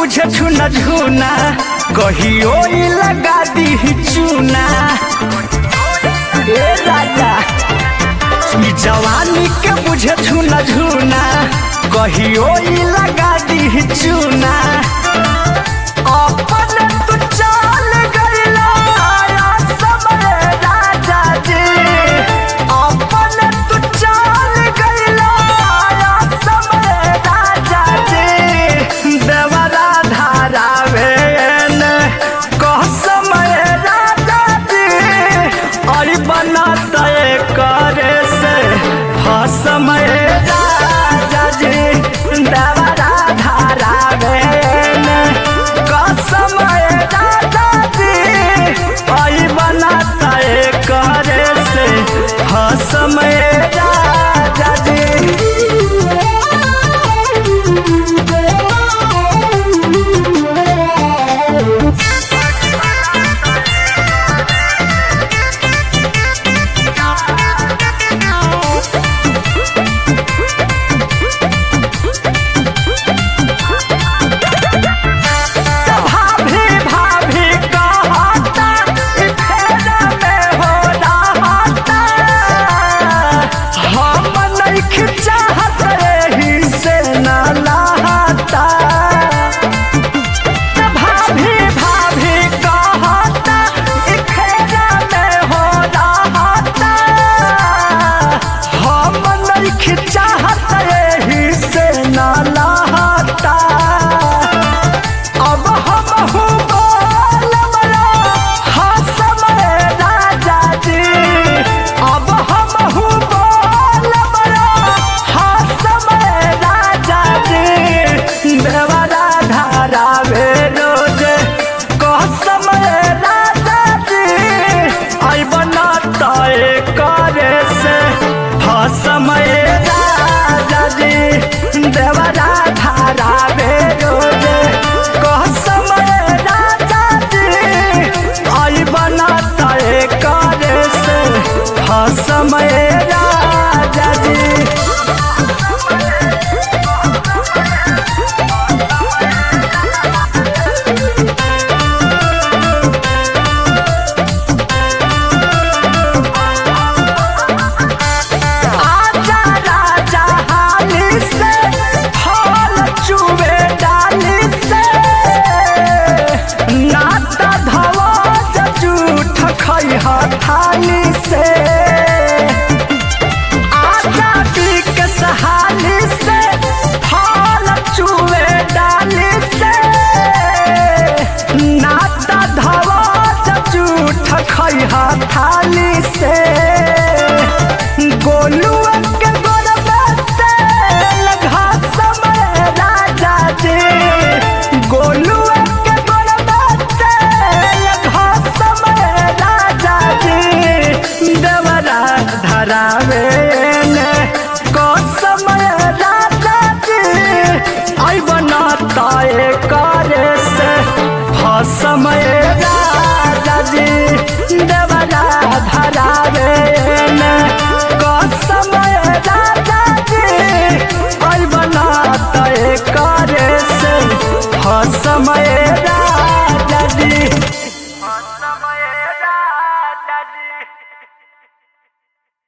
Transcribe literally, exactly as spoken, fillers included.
बुझे छुना झुना कहियो ई लगा दी चूना। ए राजा ई जवानी के बुझे छुना झुना कहियो ई लगा दी चूना। अपन तू चल गइला समय राजा जी, अपन तू चल गइला समय राजा जी। देवरा धारावे ने कह समय राजा जी, और बनत करे से समय राजा जी। देवरा धारावे ने कह समय राजा जी, और बनत करे से समय राजा जी। समय राजा जी। देवरा धारावे रोजे कह समय राजा जी, आई बनत करे से समय राजा जी। थाली से आजा के सहाली से फल चुए डाली से, नाता धवा जूठ खैहा थाली से। गोलुआ के गोरबे लगा समय राजा जी, गोलुआ के गोरबे लगा समय राजा जी। देवरा धरावे